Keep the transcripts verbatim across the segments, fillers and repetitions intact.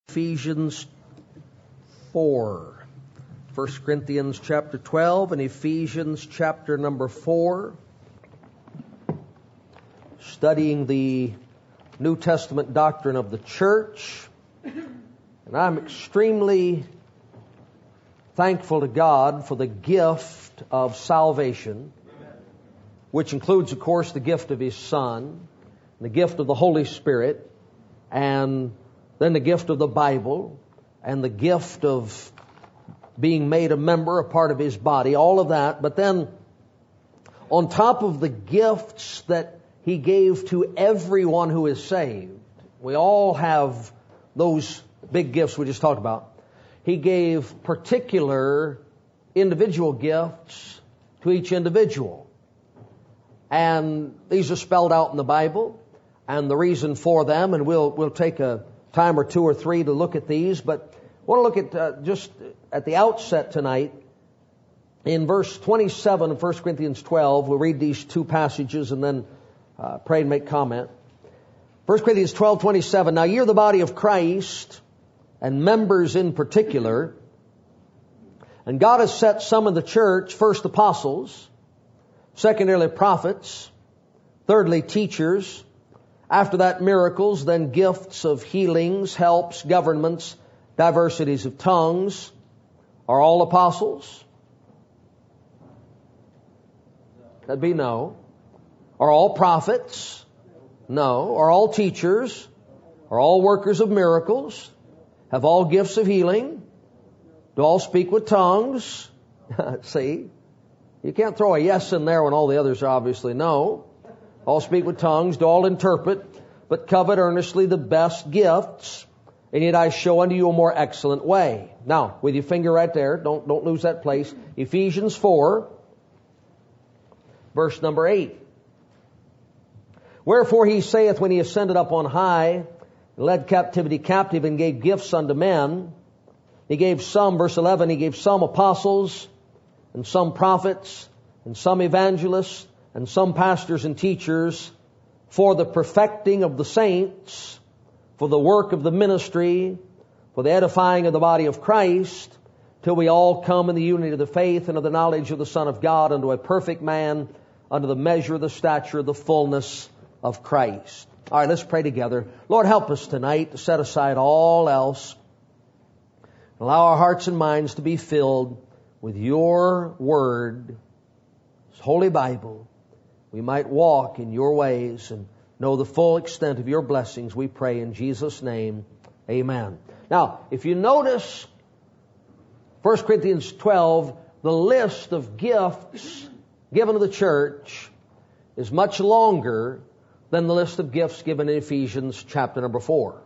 Ephesians four. First Corinthians chapter twelve and Ephesians chapter number four. Studying the New Testament doctrine of the church. And I'm extremely thankful to God for the gift of salvation, which includes, of course, the gift of His Son, the gift of the Holy Spirit, and then the gift of the Bible, and the gift of being made a member, a part of His body, all of that. But then, on top of the gifts that He gave to everyone who is saved, we all have those big gifts we just talked about. He gave particular individual gifts to each individual. And these are spelled out in the Bible, and the reason for them, and we'll we'll take a time or two or three to look at these, but I want to look at uh, just at the outset tonight in verse twenty-seven of First Corinthians twelve. We'll read these two passages and then uh, pray and make comment. First Corinthians twelve twenty-seven. Now ye are the body of Christ, and members in particular. And God has set some in the church, first apostles, secondarily prophets, thirdly teachers, after that miracles, then gifts of healings, helps, governments, diversities of tongues. Are all apostles? That'd be no. Are all prophets? No. Are all teachers? Are all workers of miracles? Have all gifts of healing? Do all speak with tongues? See? You can't throw a yes in there when all the others are obviously no. All speak with tongues, do all interpret, but covet earnestly the best gifts, and yet I show unto you a more excellent way. Now, with your finger right there, don't, don't lose that place. Ephesians four, verse number eight. Wherefore he saith, when he ascended up on high, led captivity captive, and gave gifts unto men, he gave some, verse eleven, he gave some apostles, and some prophets, and some evangelists, and some pastors and teachers, for the perfecting of the saints, for the work of the ministry, for the edifying of the body of Christ, till we all come in the unity of the faith and of the knowledge of the Son of God, unto a perfect man, unto the measure of the stature of the fullness of Christ. All right, let's pray together. Lord, help us tonight to set aside all else. Allow our hearts and minds to be filled with your word, this Holy Bible. We might walk in your ways and know the full extent of your blessings. We pray in Jesus' name. Amen. Now, if you notice, First Corinthians twelve, the list of gifts given to the church is much longer than the list of gifts given in Ephesians chapter number four.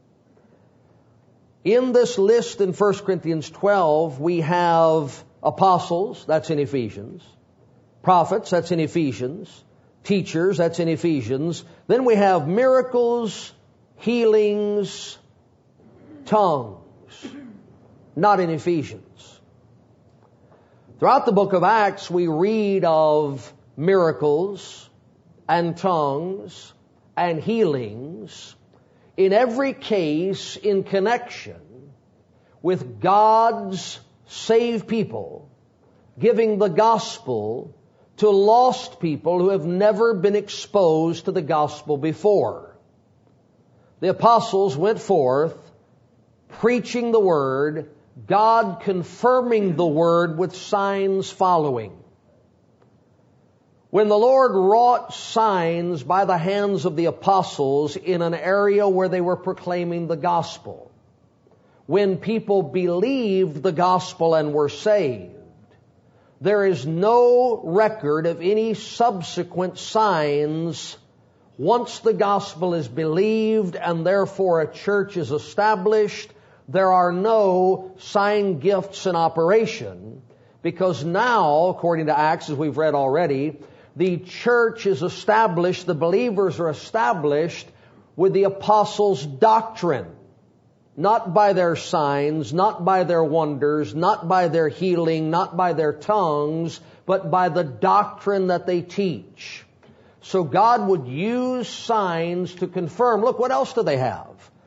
In this list in First Corinthians twelve, we have apostles, that's in Ephesians. Prophets, that's in Ephesians. Teachers, that's in Ephesians. Then we have miracles, healings, tongues, not in Ephesians. Throughout the book of Acts, we read of miracles and tongues and healings, in every case in connection with God's saved people giving the gospel to lost people who have never been exposed to the gospel before. The apostles went forth preaching the word, God confirming the word with signs following. When the Lord wrought signs by the hands of the apostles in an area where they were proclaiming the gospel, when people believed the gospel and were saved, there is no record of any subsequent signs once the gospel is believed and therefore a church is established. There are no sign gifts in operation, because now, according to Acts, as we've read already, the church is established, the believers are established with the apostles' doctrine. Not by their signs, not by their wonders, not by their healing, not by their tongues, but by the doctrine that they teach. So God would use signs to confirm. Look, what else do they have?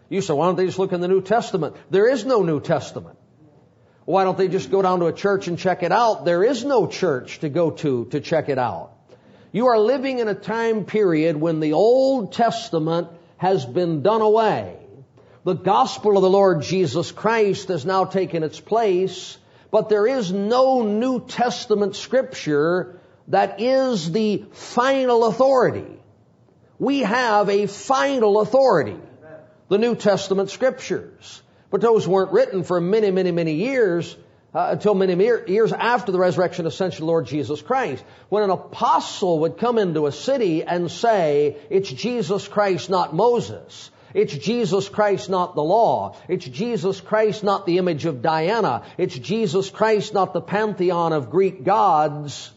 You say, why don't they just look in the New Testament? There is no New Testament. Why don't they just go down to a church and check it out? There is no church to go to to check it out. You are living in a time period when the Old Testament has been done away. The gospel of the Lord Jesus Christ has now taken its place, but there is no New Testament scripture that is the final authority. We have a final authority, the New Testament scriptures. But those weren't written for many, many, many years, uh, until many years after the resurrection and ascension of the Lord Jesus Christ. When an apostle would come into a city and say, it's Jesus Christ, not Moses. It's Jesus Christ, not the law. It's Jesus Christ, not the image of Diana. It's Jesus Christ, not the pantheon of Greek gods.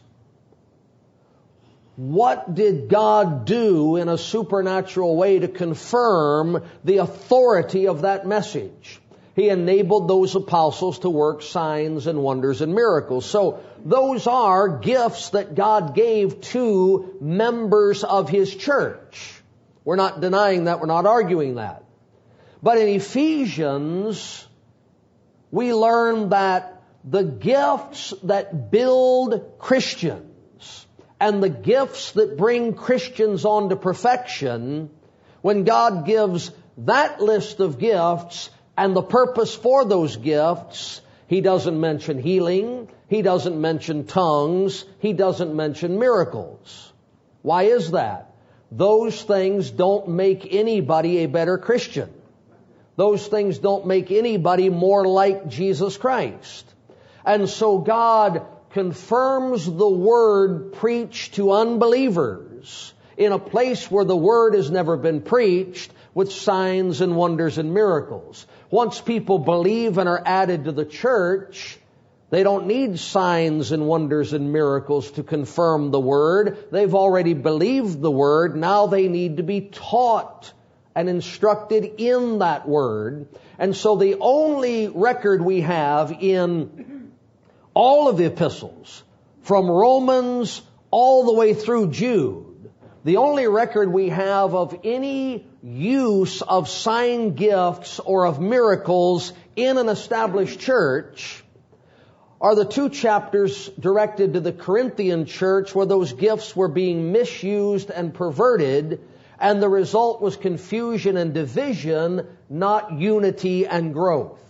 What did God do in a supernatural way to confirm the authority of that message? He enabled those apostles to work signs and wonders and miracles. So those are gifts that God gave to members of His church. We're not denying that. We're not arguing that. But in Ephesians, we learn that the gifts that build Christians and the gifts that bring Christians on to perfection, when God gives that list of gifts and the purpose for those gifts, He doesn't mention healing, He doesn't mention tongues, He doesn't mention miracles. Why is that? Those things don't make anybody a better Christian. Those things don't make anybody more like Jesus Christ. And so God confirms the Word preached to unbelievers in a place where the Word has never been preached, with signs and wonders and miracles. Once people believe and are added to the church, they don't need signs and wonders and miracles to confirm the Word. They've already believed the Word. Now they need to be taught and instructed in that Word. And so the only record we have in all of the epistles, from Romans all the way through Jude, the only record we have of any use of sign gifts or of miracles in an established church are the two chapters directed to the Corinthian church, where those gifts were being misused and perverted, and the result was confusion and division, not unity and growth.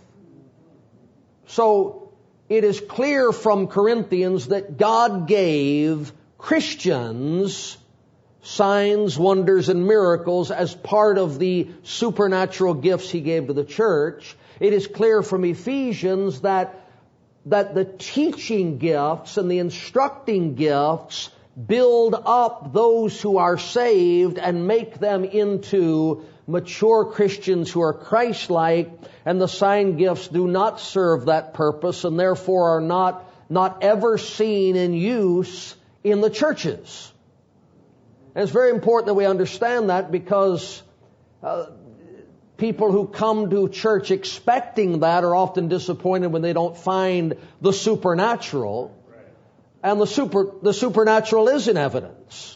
So it is clear from Corinthians that God gave Christians signs, wonders, and miracles as part of the supernatural gifts He gave to the church. It is clear from Ephesians that, that the teaching gifts and the instructing gifts build up those who are saved and make them into mature Christians who are Christ-like, and the sign gifts do not serve that purpose and therefore are not, not ever seen in use in the churches. And it's very important that we understand that, because uh, people who come to church expecting that are often disappointed when they don't find the supernatural. And the super the supernatural is in evidence.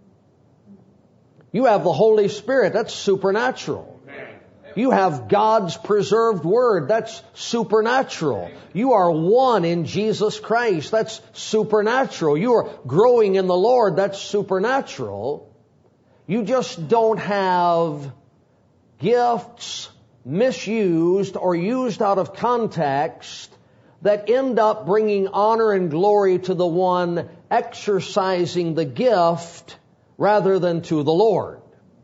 You have the Holy Spirit, that's supernatural. You have God's preserved Word, that's supernatural. You are one in Jesus Christ, that's supernatural. You are growing in the Lord, that's supernatural. You just don't have gifts misused or used out of context that end up bringing honor and glory to the one exercising the gift rather than to the Lord.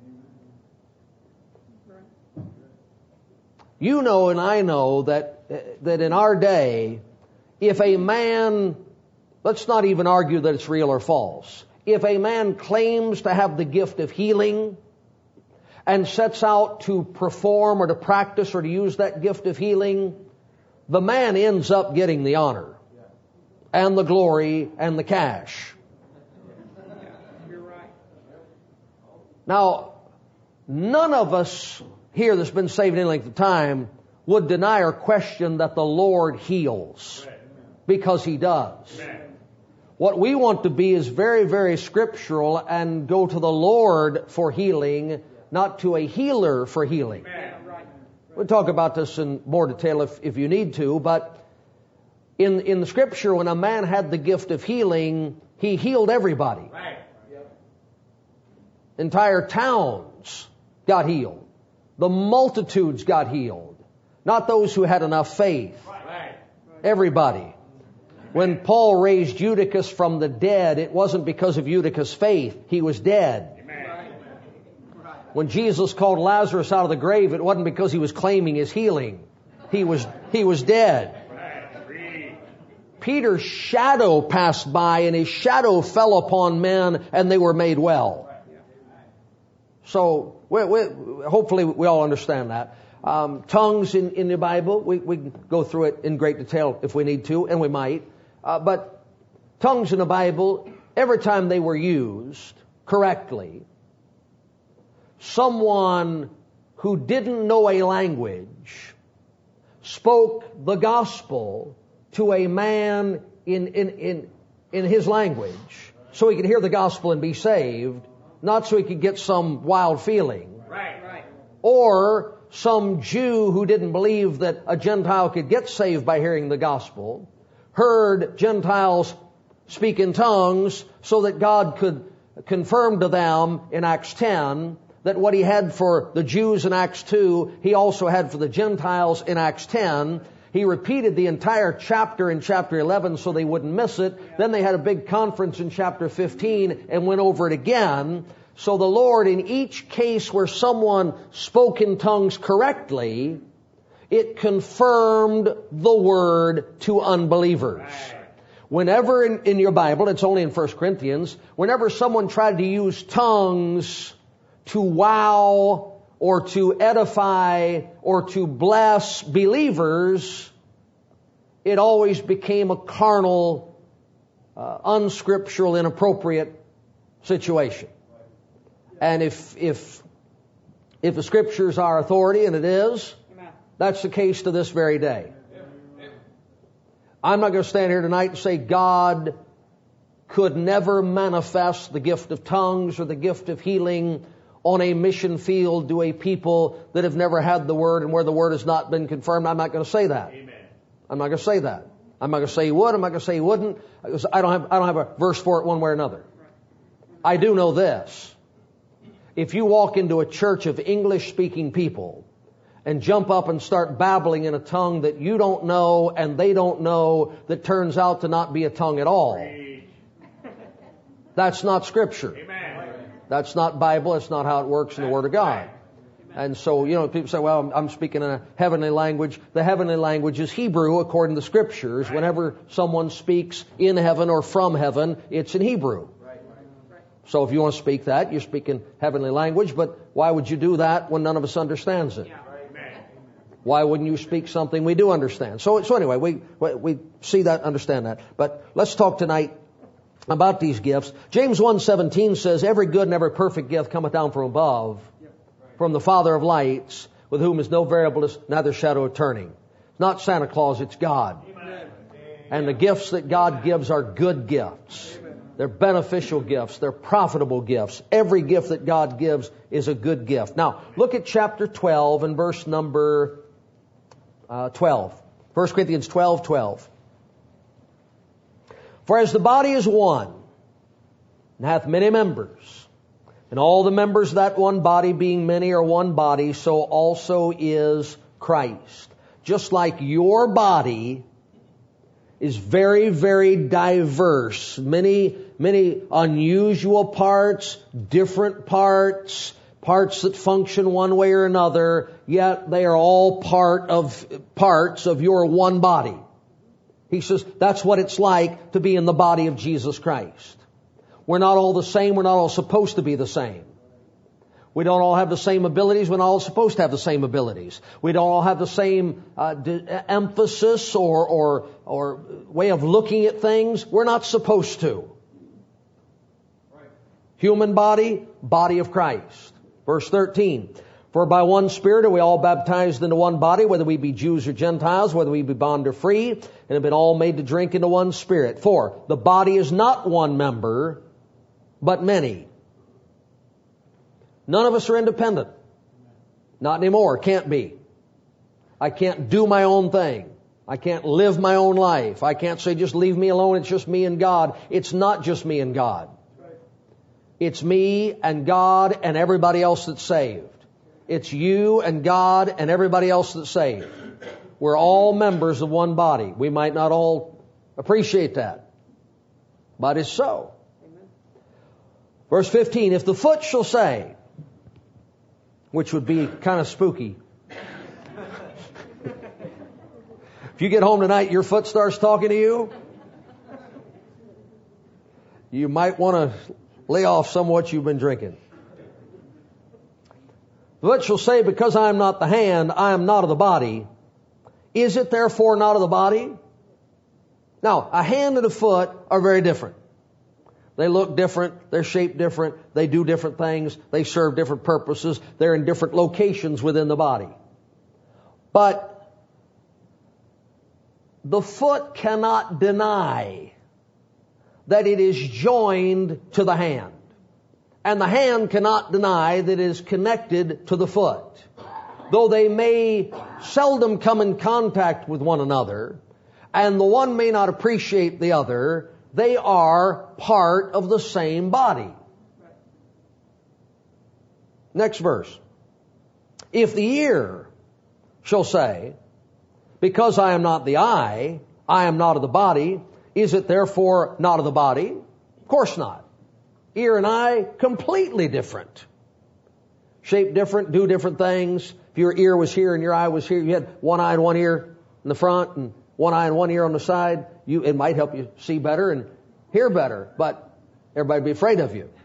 You know and I know that that in our day, if a man, let's not even argue that it's real or false, if a man claims to have the gift of healing and sets out to perform or to practice or to use that gift of healing, the man ends up getting the honor and the glory and the cash. You're right. Now, none of us here that's been saved any length of time would deny or question that the Lord heals, because He does. What we want to be is very, very scriptural and go to the Lord for healing, not to a healer for healing. We'll talk about this in more detail if, if you need to, but in, in the Scripture, when a man had the gift of healing, he healed everybody. Right. Entire towns got healed. The multitudes got healed. Not those who had enough faith. Right. Everybody. When Paul raised Eutychus from the dead, it wasn't because of Eutychus' faith. He was dead. Amen. When Jesus called Lazarus out of the grave, it wasn't because he was claiming his healing. He was, he was dead. Right. Read. Peter's shadow passed by, and his shadow fell upon men, and they were made well. So, we, we, hopefully we all understand that. Um, tongues in, in the Bible, we, we can go through it in great detail if we need to, and we might. Uh, but tongues in the Bible, every time they were used correctly, someone who didn't know a language spoke the gospel to a man in, in, in, in his language so he could hear the gospel and be saved, not so he could get some wild feeling. Right. Right. Or some Jew who didn't believe that a Gentile could get saved by hearing the gospel heard Gentiles speak in tongues so that God could confirm to them in Acts ten that what he had for the Jews in Acts two, he also had for the Gentiles in Acts ten. He repeated the entire chapter in chapter eleven so they wouldn't miss it. Then they had a big conference in chapter fifteen and went over it again. So the Lord, in each case where someone spoke in tongues correctly, it confirmed the word to unbelievers. Whenever in, in your Bible, it's only in First Corinthians, whenever someone tried to use tongues to wow or to edify or to bless believers, it always became a carnal, uh, unscriptural, inappropriate situation. And if if if the Scriptures are authority, and it is, that's the case to this very day. I'm not going to stand here tonight and say God could never manifest the gift of tongues or the gift of healing on a mission field to a people that have never had the Word and where the Word has not been confirmed. I'm not going to say that. Amen. I'm not going to say that. I'm not going to say he would. I'm not going to say he wouldn't. I don't have I don't have a verse for it one way or another. I do know this. If you walk into a church of English-speaking people and jump up and start babbling in a tongue that you don't know and they don't know that turns out to not be a tongue at all, that's not Scripture. Amen. That's not Bible. That's not how it works in the Word of God. And so, you know, people say, well, I'm speaking in a heavenly language. The heavenly language is Hebrew according to the Scriptures. Whenever someone speaks in heaven or from heaven, it's in Hebrew. So if you want to speak that, you're speaking heavenly language, but why would you do that when none of us understands it? Why wouldn't you speak something we do understand? So, so anyway, we, we see that, understand that. But let's talk tonight about these gifts. James one seventeen says, every good and every perfect gift cometh down from above, from the Father of lights, with whom is no variableness, neither shadow of turning. It's not Santa Claus, it's God. And the gifts that God gives are good gifts. They're beneficial gifts. They're profitable gifts. Every gift that God gives is a good gift. Now, look at chapter twelve and verse number uh, twelve. First Corinthians twelve twelve. For as the body is one, and hath many members, and all the members of that one body being many are one body, so also is Christ. Just like your body is very, very diverse. Many, many unusual parts, different parts, parts that function one way or another, yet they are all part of, parts of your one body. He says that's what it's like to be in the body of Jesus Christ. We're not all the same. We're not all supposed to be the same. We don't all have the same abilities. We're not all supposed to have the same abilities. We don't all have the same uh, d- emphasis or, or, or way of looking at things. We're not supposed to. Right. Human body, body of Christ. Verse thirteen. For by one Spirit are we all baptized into one body, whether we be Jews or Gentiles, whether we be bond or free, and have been all made to drink into one Spirit. For the body is not one member, but many. None of us are independent. Not anymore. Can't be. I can't do my own thing. I can't live my own life. I can't say, just leave me alone. It's just me and God. It's not just me and God. It's me and God and everybody else that's saved. It's you and God and everybody else that's saved. We're all members of one body. We might not all appreciate that, but it's so. Amen. Verse fifteen, if the foot shall say, which would be kind of spooky. If you get home tonight, your foot starts talking to you, you might want to lay off some of what you've been drinking. The foot shall say, because I am not the hand, I am not of the body. Is it therefore not of the body? Now, a hand and a foot are very different. They look different, they're shaped different, they do different things, they serve different purposes, they're in different locations within the body. But the foot cannot deny that it is joined to the hand. And the hand cannot deny that it is connected to the foot. Though they may seldom come in contact with one another, and the one may not appreciate the other, they are part of the same body. Next verse. If the ear shall say, because I am not the eye, I am not of the body, is it therefore not of the body? Of course not. Ear and eye, completely different. Shape different, do different things. If your ear was here and your eye was here, you had one eye and one ear in the front and one eye and one ear on the side, you, it might help you see better and hear better, but everybody would be afraid of you.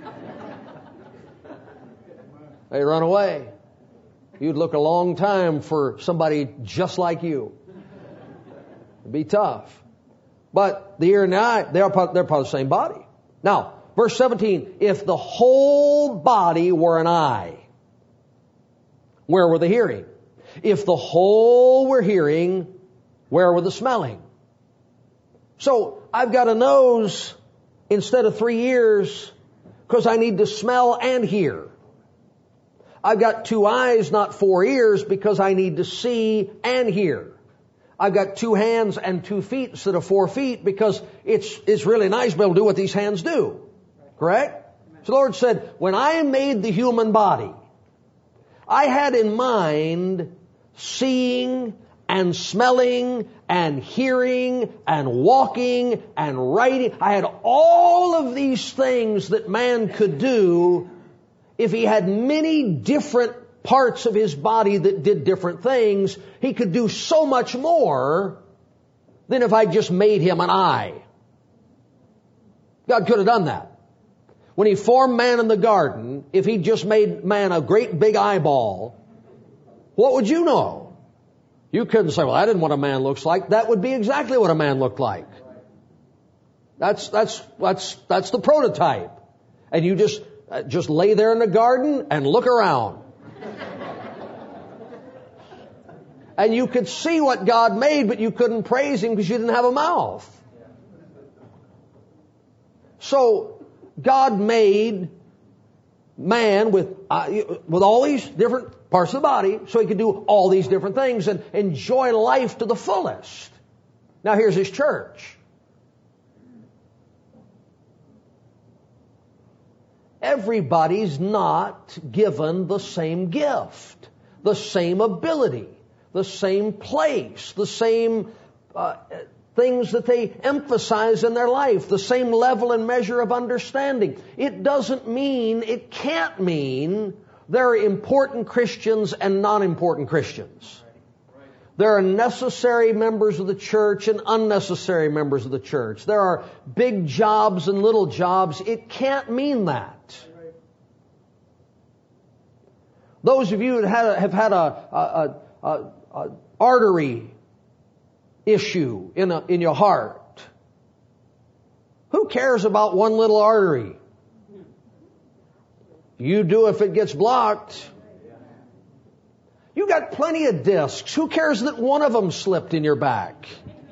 They run away. You'd look a long time for somebody just like you. It'd be tough. But the ear and the eye, they are part, they're part of the same body. Now, verse seventeen, if the whole body were an eye, where were the hearing? If the whole were hearing, where were the smelling? So, I've got a nose instead of three ears because I need to smell and hear. I've got two eyes, not four ears, because I need to see and hear. I've got two hands and two feet instead of four feet because it's, it's really nice to be able to do what these hands do. Correct? So the Lord said, when I made the human body, I had in mind seeing and smelling and hearing and walking and writing. I had all of these things that man could do if he had many different parts of his body that did different things. He could do so much more than if I just made him an eye. God could have done that. When he formed man in the garden, if he just made man a great big eyeball, what would you know? You couldn't say, well, that isn't what a man looks like. That would be exactly what a man looked like. That's, that's, that's, that's the prototype. And you just, uh, just lay there in the garden and look around. And you could see what God made, but you couldn't praise him because you didn't have a mouth. So, God made man with, uh, with all these different parts of the body so he could do all these different things and enjoy life to the fullest. Now here's his church. Everybody's not given the same gift, the same ability, the same place, the same uh, things that they emphasize in their life, the same level and measure of understanding. It doesn't mean, it can't mean there are important Christians and non-important Christians. There are necessary members of the church and unnecessary members of the church. There are big jobs and little jobs. It can't mean that. Those of you that had, have had a, a, a, a, a artery issue in, a, in your heart, who cares about one little artery? You do if it gets blocked. You got plenty of discs. Who cares that one of them slipped in your back?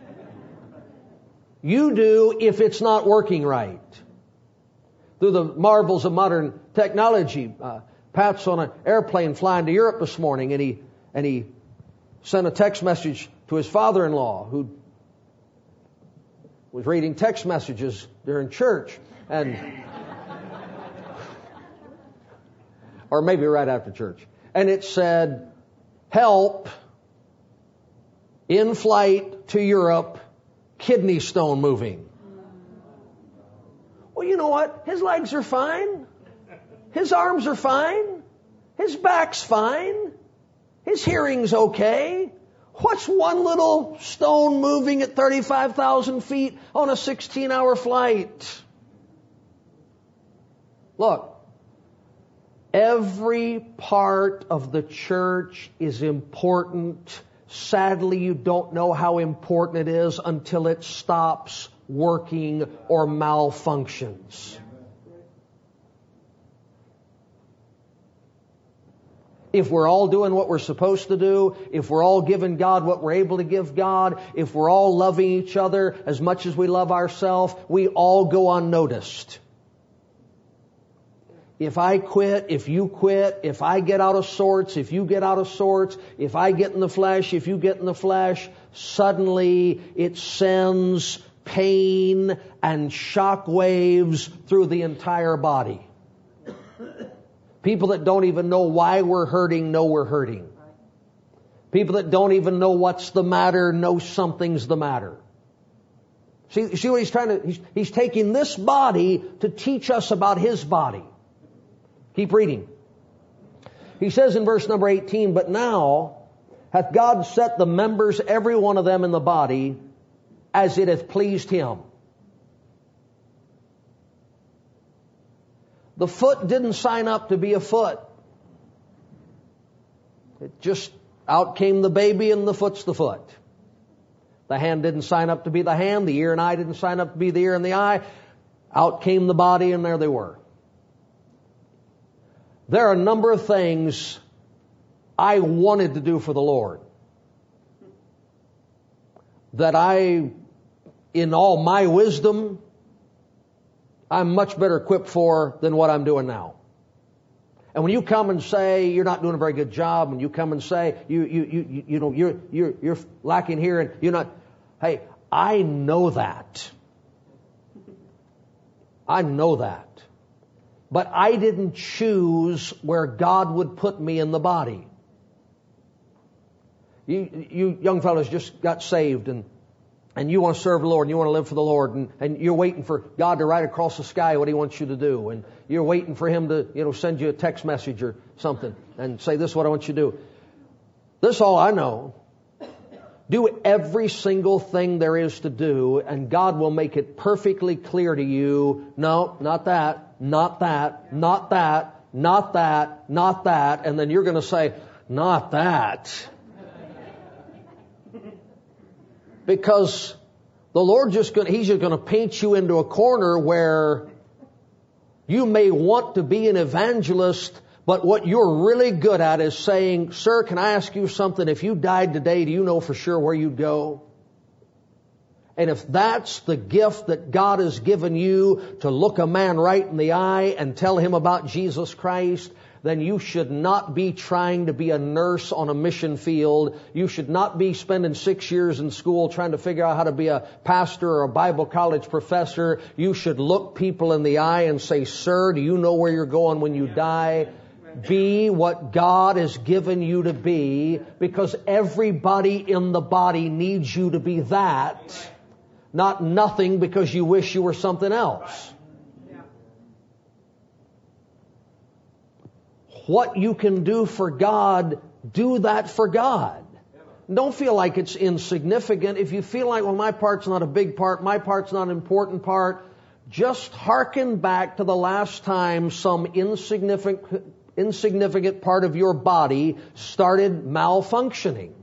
You do if it's not working right. Through the marvels of modern technology, uh, Pat's on an airplane flying to Europe this morning, and he and he sent a text message to his father-in-law, who was reading text messages during church, and or maybe right after church. And it said, help, in flight to Europe, kidney stone moving. Well, you know what? His legs are fine. His arms are fine. His back's fine. His hearing's okay. What's one little stone moving at thirty-five thousand feet on a sixteen-hour flight? Look, every part of the church is important. Sadly, you don't know how important it is until it stops working or malfunctions. If we're all doing what we're supposed to do, if we're all giving God what we're able to give God, if we're all loving each other as much as we love ourselves, we all go unnoticed. If I quit, if you quit, if I get out of sorts, if you get out of sorts, if I get in the flesh, if you get in the flesh, suddenly it sends pain and shock waves through the entire body. People that don't even know why we're hurting know we're hurting. People that don't even know what's the matter know something's the matter. See, see what he's trying to, he's, he's taking this body to teach us about his body. Keep reading. He says in verse number eighteen, but now hath God set the members, every one of them in the body, as it hath pleased him. The foot didn't sign up to be a foot. It just, out came the baby and the foot's the foot. The hand didn't sign up to be the hand. The ear and eye didn't sign up to be the ear and the eye. Out came the body and there they were. There are a number of things I wanted to do for the Lord that I, in all my wisdom, I'm much better equipped for than what I'm doing now. And when you come and say you're not doing a very good job, when you come and say you you you you know you're you're you're lacking here and you're not, hey, I know that. I know that. But I didn't choose where God would put me in the body. You, you young fellows just got saved and, and you want to serve the Lord and you want to live for the Lord and, and you're waiting for God to write across the sky what He wants you to do. And you're waiting for Him to, you know, send you a text message or something and say, this is what I want you to do. This is all I know. Do every single thing there is to do and God will make it perfectly clear to you, no, not that, not that, not that, not that, not that. And then you're going to say, not that. Because the Lord just going, He's just going to paint you into a corner where you may want to be an evangelist, but what you're really good at is saying, sir, can I ask you something? If you died today, do you know for sure where you'd go? And if that's the gift that God has given you to look a man right in the eye and tell him about Jesus Christ, then you should not be trying to be a nurse on a mission field. You should not be spending six years in school trying to figure out how to be a pastor or a Bible college professor. You should look people in the eye and say, sir, do you know where you're going when you die? Be what God has given you to be, because everybody in the body needs you to be that, not nothing because you wish you were something else. What you can do for God, do that for God. Don't feel like it's insignificant. If you feel like, well, my part's not a big part, my part's not an important part, just hearken back to the last time some insignificant, insignificant part of your body started malfunctioning.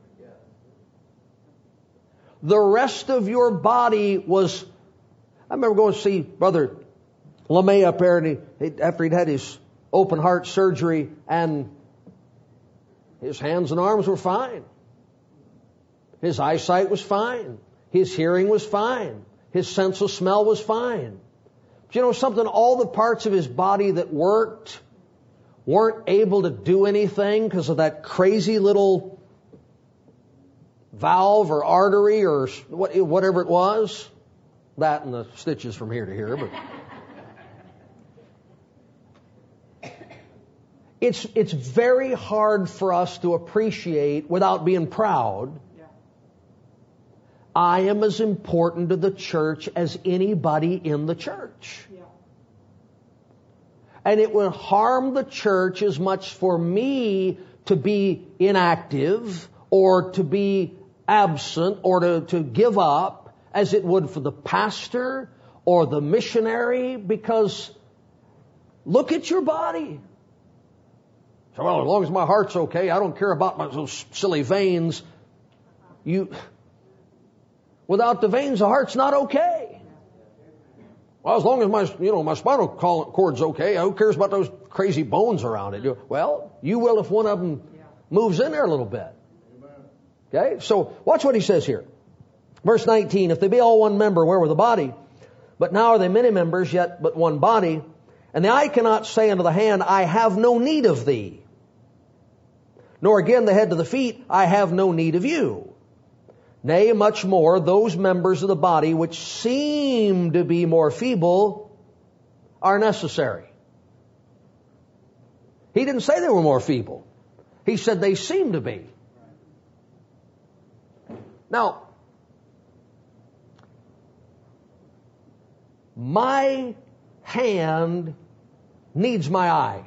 The rest of your body was, I remember going to see Brother LeMay up there, and he, after he'd had his open heart surgery, and his hands and arms were fine. His eyesight was fine. His hearing was fine. His sense of smell was fine. But you know something? All the parts of his body that worked weren't able to do anything because of that crazy little valve or artery or whatever it was. That and the stitches from here to here. But it's, it's very hard for us to appreciate without being proud. I am as important to the church as anybody in the church. Yeah. And it would harm the church as much for me to be inactive or to be absent or to, to give up as it would for the pastor or the missionary, because look at your body. So, well, as long as my heart's okay, I don't care about my, those silly veins. You... Without the veins, the heart's not okay. Well, as long as my, you know, my spinal cord's okay, who cares about those crazy bones around it? Well, you will if one of them moves in there a little bit. Okay, so watch what he says here. Verse nineteen, if they be all one member, where were the body? But now are they many members, yet but one body. And the eye cannot say unto the hand, I have no need of thee. Nor again the head to the feet, I have no need of you. Nay, much more, those members of the body which seem to be more feeble are necessary. He didn't say they were more feeble. He said they seem to be. Now, my hand needs my eye.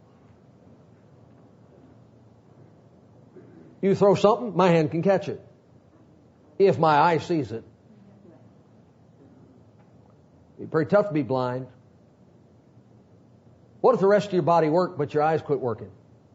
You throw something, my hand can catch it. If my eye sees it. It'd be pretty tough to be blind. What if the rest of your body worked, but your eyes quit working?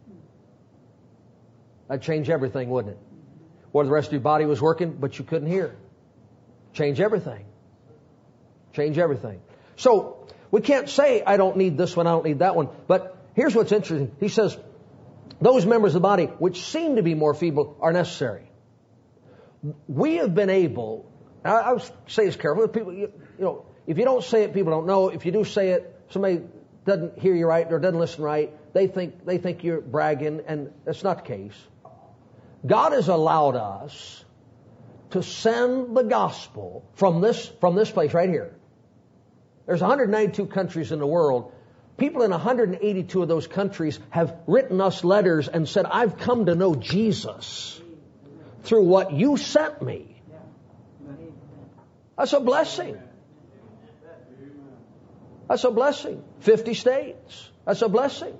That'd change everything, wouldn't it? What if the rest of your body was working, but you couldn't hear? Change everything. Change everything. So, we can't say, I don't need this one, I don't need that one. But here's what's interesting. He says, those members of the body which seem to be more feeble are necessary. We have been able, I, I would say this carefully, people, you, you know, if you don't say it, people don't know. If you do say it, somebody doesn't hear you right or doesn't listen right, they think, they think you're bragging, and that's not the case. God has allowed us to send the gospel from this, from this place right here. There's one hundred ninety-two countries in the world. People in one hundred eighty-two of those countries have written us letters and said, I've come to know Jesus through what you sent me. That's a blessing. That's a blessing. fifty states. That's a blessing.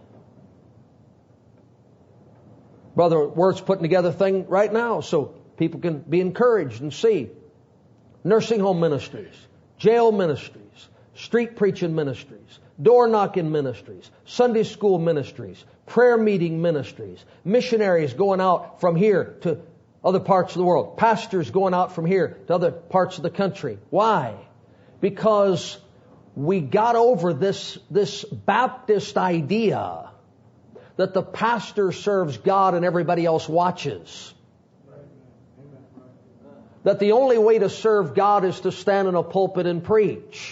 Brother Wirt's putting together a thing right now so people can be encouraged and see. Nursing home ministries, jail ministries, street preaching ministries, door knocking ministries, Sunday school ministries, prayer meeting ministries, missionaries going out from here to other parts of the world, pastors going out from here to other parts of the country. Why? Because we got over this, this Baptist idea that the pastor serves God and everybody else watches. That the only way to serve God is to stand in a pulpit and preach.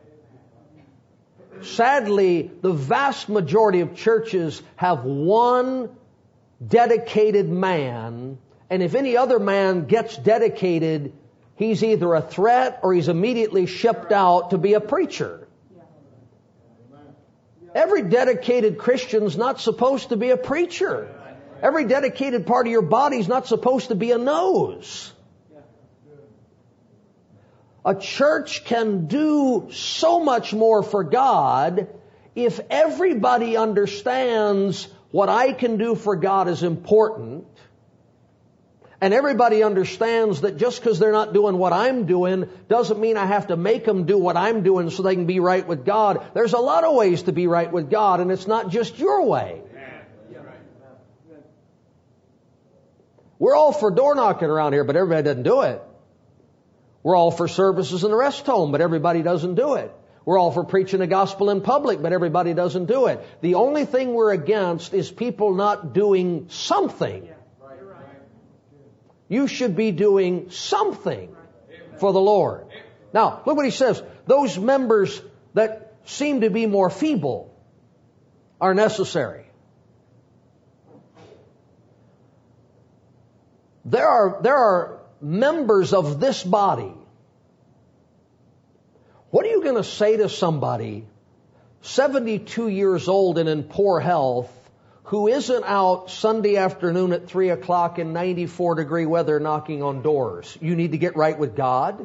Sadly, the vast majority of churches have one dedicated man, and if any other man gets dedicated, he's either a threat or he's immediately shipped out to be a preacher. Every dedicated Christian's not supposed to be a preacher. Every dedicated part of your body's not supposed to be a nose. A church can do so much more for God if everybody understands what I can do for God is important. And everybody understands that just because they're not doing what I'm doing doesn't mean I have to make them do what I'm doing so they can be right with God. There's a lot of ways to be right with God, and it's not just your way. We're all for door knocking around here, but everybody doesn't do it. We're all for services in the rest home, but everybody doesn't do it. We're all for preaching the gospel in public, but everybody doesn't do it. The only thing we're against is people not doing something. You should be doing something for the Lord. Now, look what he says. Those members that seem to be more feeble are necessary. There are, there are members of this body. What are you going to say to somebody seventy-two years old and in poor health who isn't out Sunday afternoon at three o'clock in ninety-four degree weather knocking on doors? You need to get right with God?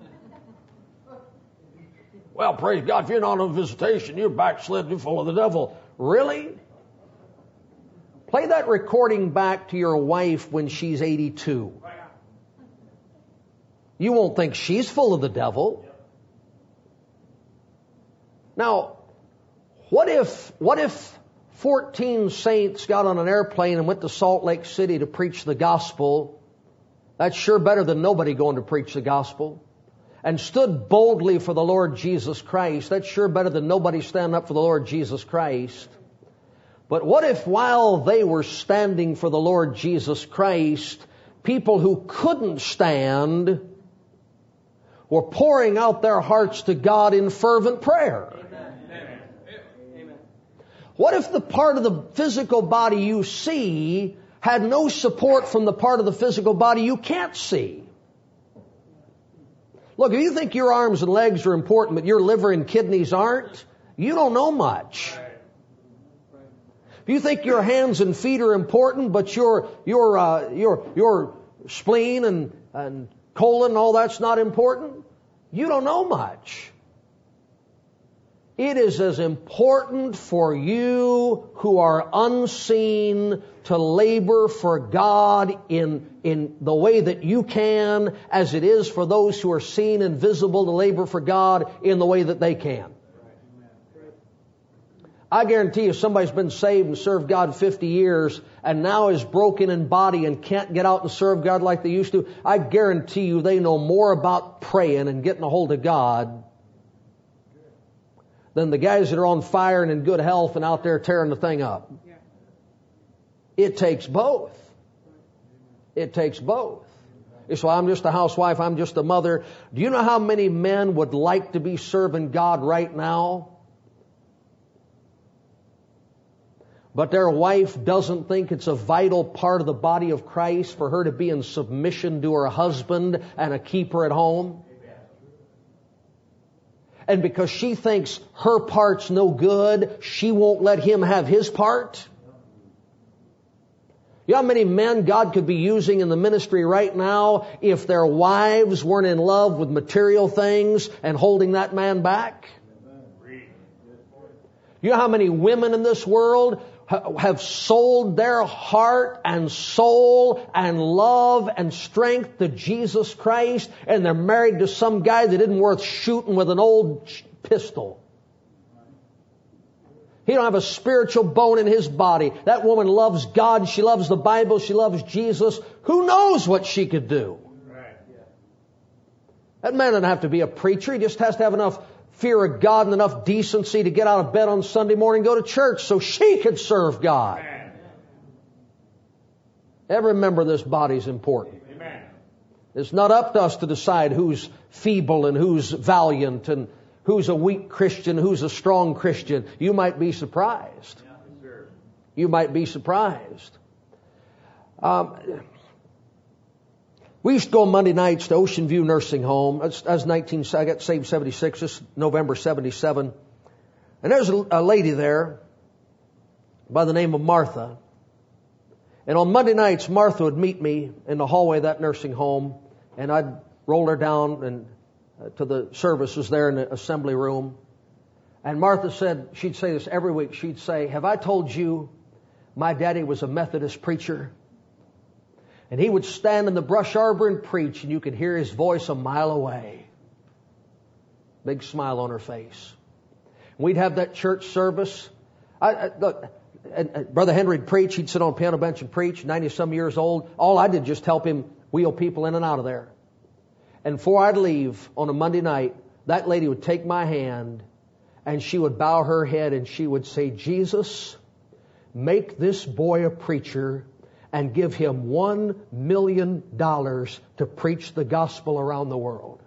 Well, praise God, if you're not on visitation, you're backslid, you're full of the devil. Really? Play that recording back to your wife when she's eighty-two. You won't think she's full of the devil. Now, what if, what if fourteen saints got on an airplane and went to Salt Lake City to preach the gospel? That's sure better than nobody going to preach the gospel. And stood boldly for the Lord Jesus Christ. That's sure better than nobody standing up for the Lord Jesus Christ. But what if while they were standing for the Lord Jesus Christ, people who couldn't stand were pouring out their hearts to God in fervent prayer? Amen. Amen. What if the part of the physical body you see had no support from the part of the physical body you can't see? Look, if you think your arms and legs are important, but your liver and kidneys aren't, you don't know much. If you think your hands and feet are important, but your your uh, your your spleen and and colon and all that's not important, you don't know much. It is as important for you who are unseen to labor for God in, in the way that you can as it is for those who are seen and visible to labor for God in the way that they can. I guarantee you somebody's been saved and served God fifty years and now is broken in body and can't get out and serve God like they used to. I guarantee you they know more about praying and getting a hold of God than the guys that are on fire and in good health and out there tearing the thing up. It takes both. It takes both. So I'm just a housewife, I'm just a mother. Do you know how many men would like to be serving God right now? But their wife doesn't think it's a vital part of the body of Christ for her to be in submission to her husband and a keeper at home. And because she thinks her part's no good, she won't let him have his part. You know how many men God could be using in the ministry right now if their wives weren't in love with material things and holding that man back? You know how many women in this world have sold their heart and soul and love and strength to Jesus Christ, and they're married to some guy that isn't worth shooting with an old pistol. He don't have a spiritual bone in his body. That woman loves God. She loves the Bible. She loves Jesus. Who knows what she could do? That man doesn't have to be a preacher. He just has to have enough fear of God and enough decency to get out of bed on Sunday morning and go to church so she could serve God. Amen. Every member of this body is important. Amen. It's not up to us to decide who's feeble and who's valiant and who's a weak Christian, who's a strong Christian. You might be surprised. Yeah, you might be surprised. Um, We used to go Monday nights to Ocean View Nursing Home. That's, that's nineteen. I got saved seventy-six. This November seventy-seven, and there's a, a lady there by the name of Martha. And on Monday nights, Martha would meet me in the hallway of that nursing home, and I'd roll her down and uh, to the services there in the assembly room. And Martha said, she'd say this every week. She'd say, "Have I told you my daddy was a Methodist preacher?" And he would stand in the brush arbor and preach, and you could hear his voice a mile away. Big smile on her face. We'd have that church service. I, I, look, and, and Brother Henry would preach. He'd sit on a piano bench and preach, ninety-some years old. All I did was just help him wheel people in and out of there. And before I'd leave on a Monday night, that lady would take my hand, and she would bow her head, and she would say, "Jesus, make this boy a preacher and give him one million dollars to preach the gospel around the world."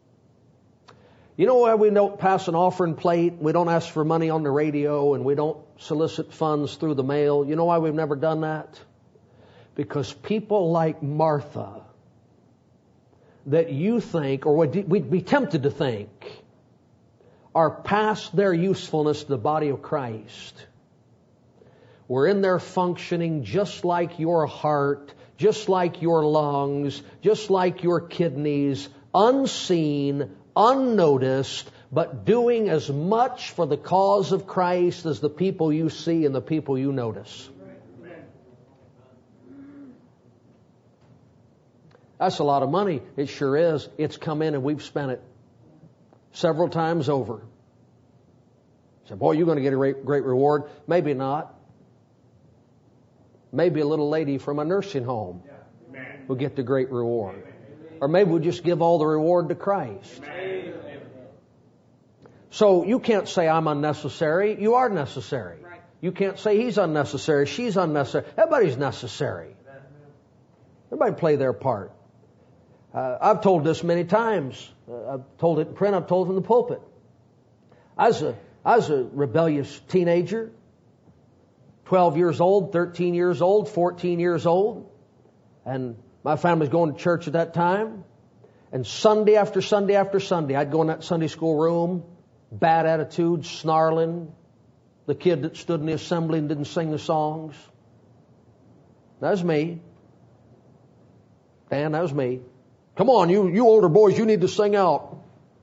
You know why we don't pass an offering plate? We don't ask for money on the radio, and we don't solicit funds through the mail. You know why we've never done that? Because people like Martha, that you think, or we'd be tempted to think, are past their usefulness to the body of Christ. We're in there functioning just like your heart, just like your lungs, just like your kidneys, unseen, unnoticed, but doing as much for the cause of Christ as the people you see and the people you notice. That's a lot of money. It sure is. It's come in and we've spent it several times over. So, boy, you're going to get a great, great reward. Maybe not. Maybe a little lady from a nursing home will get the great reward. Or maybe we'll just give all the reward to Christ. So you can't say I'm unnecessary. You are necessary. You can't say he's unnecessary. She's unnecessary. Everybody's necessary. Everybody play their part. Uh, I've told this many times. Uh, I've told it in print. I've told it from the pulpit. I was a, I was a rebellious teenager. twelve years old, thirteen years old, fourteen years old. And my family was going to church at that time. And Sunday after Sunday after Sunday, I'd go in that Sunday school room, bad attitude, snarling. The kid that stood in the assembly and didn't sing the songs. That was me. Dan, that was me. Come on, you you older boys, you need to sing out.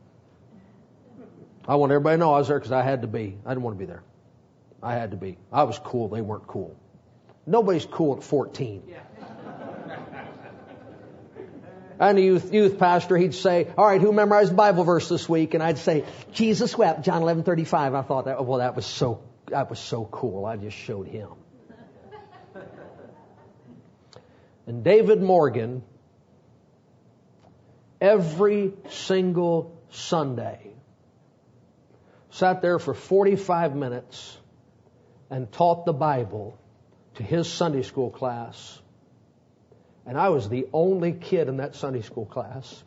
I want everybody to know I was there because I had to be. I didn't want to be there. I had to be. I was cool. They weren't cool. Nobody's cool at fourteen. Yeah. And the youth, youth pastor, he'd say, all right, who memorized the Bible verse this week? And I'd say, Jesus wept, John eleven thirty-five. I thought, that, well, that was so, that was so cool. I just showed him. And David Morgan, every single Sunday, sat there for forty-five minutes and taught the Bible to his Sunday school class. And I was the only kid in that Sunday school class.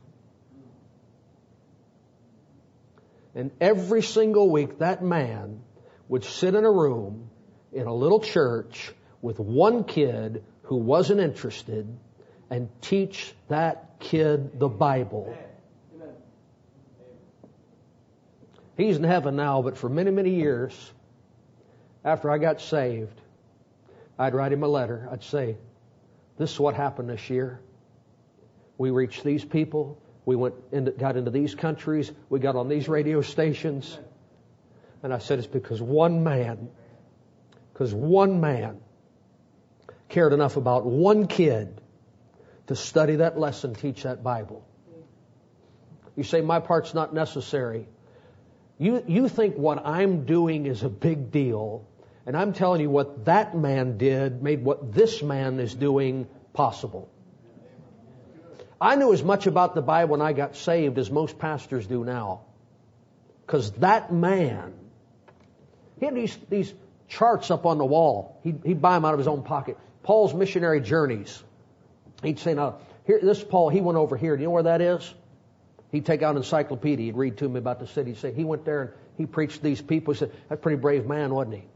And every single week, that man would sit in a room in a little church with one kid who wasn't interested and teach that kid the Bible. He's in heaven now, but for many, many years, after I got saved, I'd write him a letter. I'd say, this is what happened this year. We reached these people. We went into, got into these countries. We got on these radio stations. And I said, it's because one man, because one man cared enough about one kid to study that lesson, teach that Bible. You say, my part's not necessary. You, you think what I'm doing is a big deal. And I'm telling you what that man did made what this man is doing possible. I knew as much about the Bible when I got saved as most pastors do now. Because that man, he had these, these charts up on the wall. He'd, he'd buy them out of his own pocket. Paul's missionary journeys. He'd say, now, here, this Paul, he went over here. Do you know where that is? He'd take out an encyclopedia. He'd read to me about the city. He'd say, he went there and he preached to these people. He said, that's a pretty brave man, wasn't he?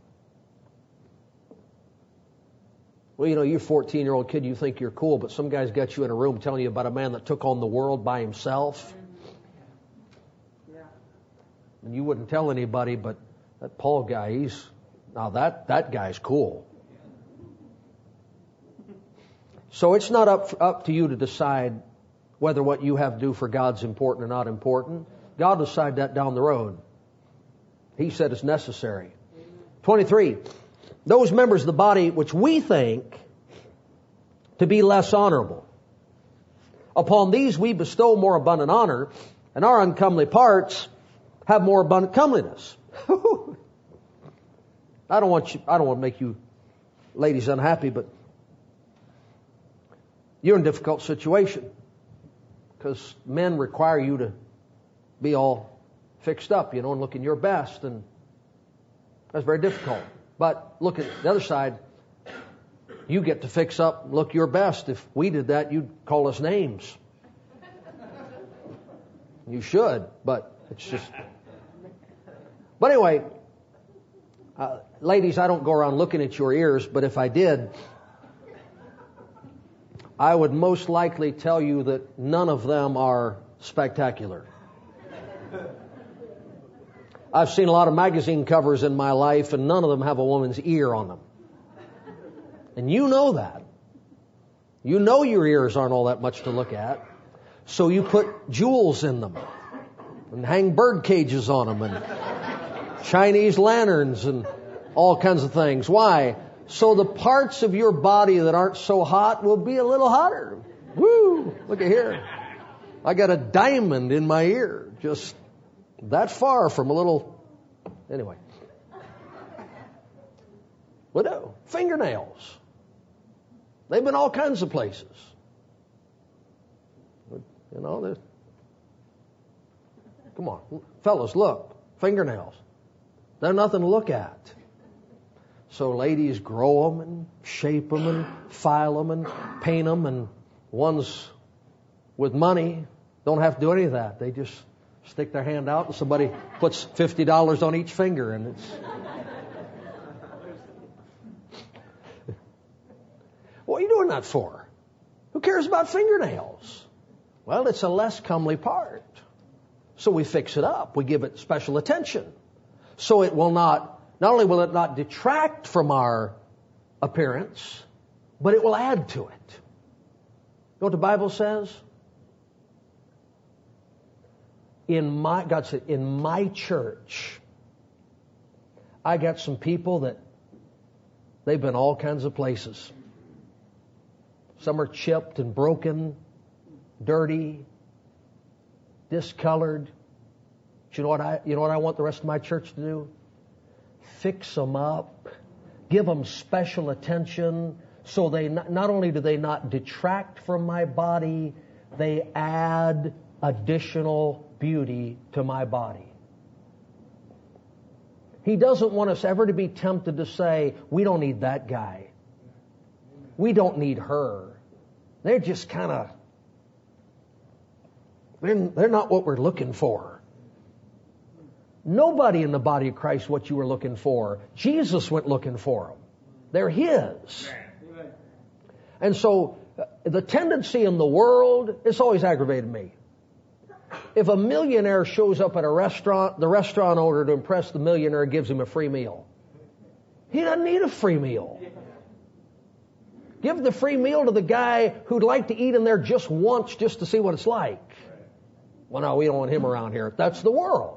Well, you know, you're a fourteen-year-old kid, you think you're cool, but some guy's got you in a room telling you about a man that took on the world by himself. Yeah. And you wouldn't tell anybody, but that Paul guy, he's, now that, that guy's cool. So it's not up, up to you to decide whether what you have to do for God's important or not important. God will decide that down the road. He said it's necessary. twenty-three. Those members of the body which we think to be less honorable, upon these we bestow more abundant honor, and our uncomely parts have more abundant comeliness. I don't want you, I don't want to make you ladies unhappy, but you're in a difficult situation because men require you to be all fixed up, you know, and looking your best, and that's very difficult. But look at the other side. You get to fix up, look your best. If we did that, you'd call us names. You should, but it's just... But anyway, Uh, ladies, I don't go around looking at your ears, but if I did, I would most likely tell you that none of them are spectacular. I've seen a lot of magazine covers in my life, and none of them have a woman's ear on them. And you know that. You know your ears aren't all that much to look at. So you put jewels in them and hang bird cages on them and Chinese lanterns and all kinds of things. Why? So the parts of your body that aren't so hot will be a little hotter. Woo! Look at here. I got a diamond in my ear. Just that far from a little... Anyway. What do? Fingernails. They've been all kinds of places. You know, there's... Come on. Fellas, look. Fingernails. They're nothing to look at. So ladies grow them and shape them and file them and paint them, and ones with money don't have to do any of that. They just stick their hand out and somebody puts fifty dollars on each finger, and it's... What are you doing that for? Who cares about fingernails? Well, it's a less comely part. So we fix it up. We give it special attention. So it will not, not only will it not detract from our appearance, but it will add to it. You know what the Bible says? In my, God said, in my church, I got some people that they've been all kinds of places. Some are chipped and broken, dirty, discolored. You know what I, you know what I want the rest of my church to do? Fix them up, give them special attention, so they not, not only do they not detract from my body, they add additional beauty to my body. He doesn't want us ever to be tempted to say, we don't need that guy. We don't need her. They're just kind of, they're, they're not what we're looking for. Nobody in the body of Christ what you were looking for. Jesus went looking for them. They're His. And so uh, the tendency in the world, it's always aggravated me. If a millionaire shows up at a restaurant, the restaurant owner, to impress the millionaire, gives him a free meal. He doesn't need a free meal. Give the free meal to the guy who'd like to eat in there just once just to see what it's like. Well, no, we don't want him around here. That's the world.